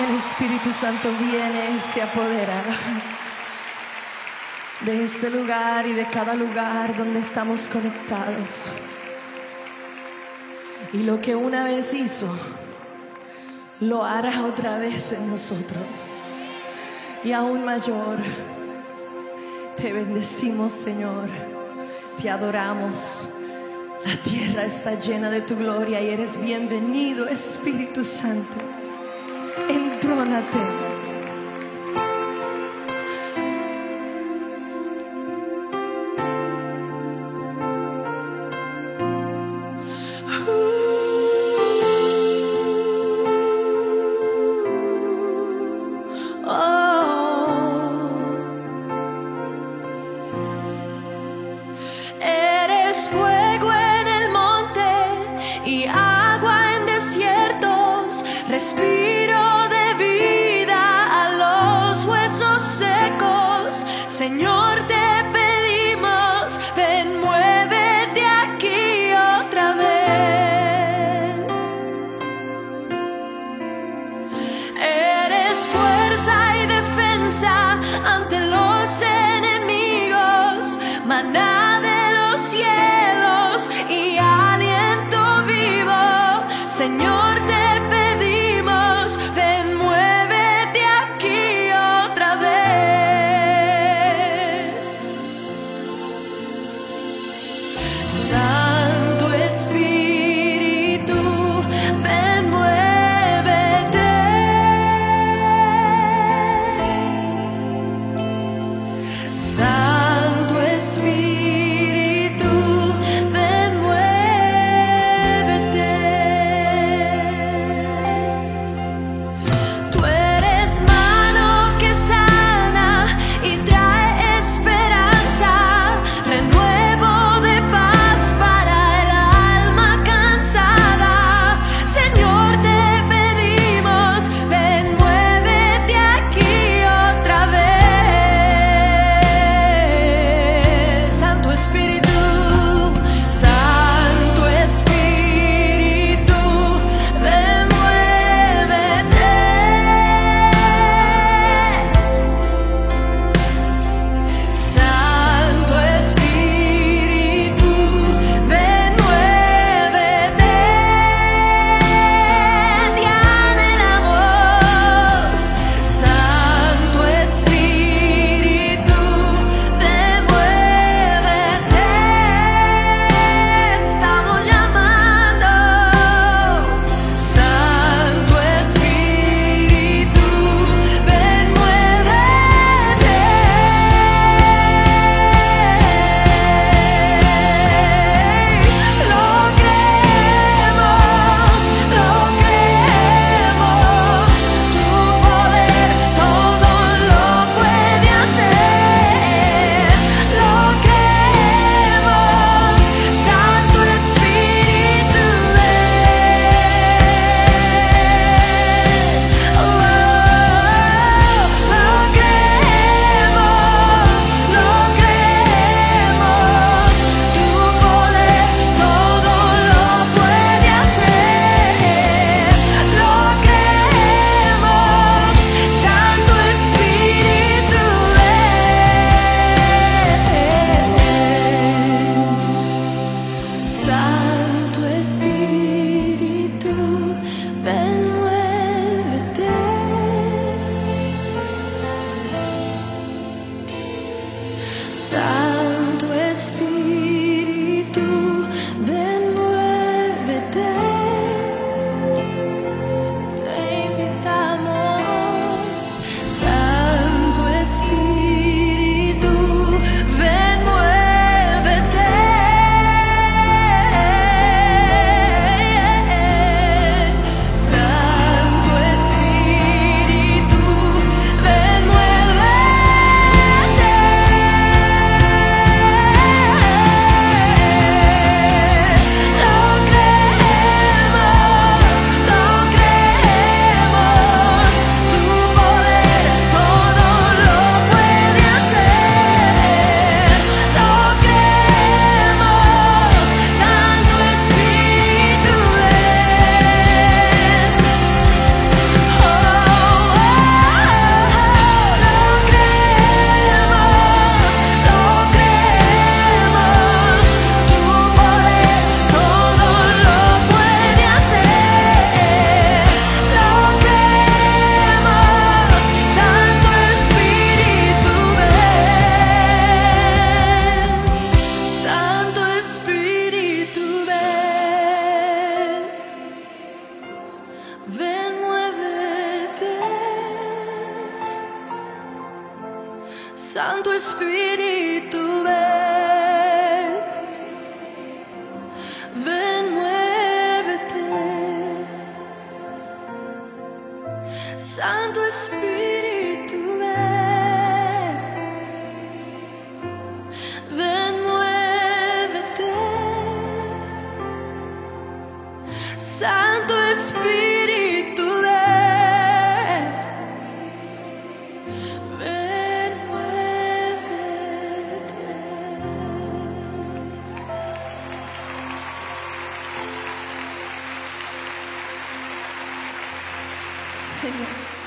El Espíritu Santo viene y se apodera de este lugar y de cada lugar donde estamos conectados. Y lo que una vez hizo, lo hará otra vez en nosotros. Y aún mayor. Te bendecimos, Señor. Te adoramos. La tierra está llena de tu gloria y eres bienvenido, Espíritu Santo. Entrónate. Eres fuego en el monte y agua en desiertos, respiro de vida Santo Espíritu, ven, ven, muévete. Santo Espíritu, ven, ven, muévete. Santo Espíritu, ven, ven, muévete. Señor.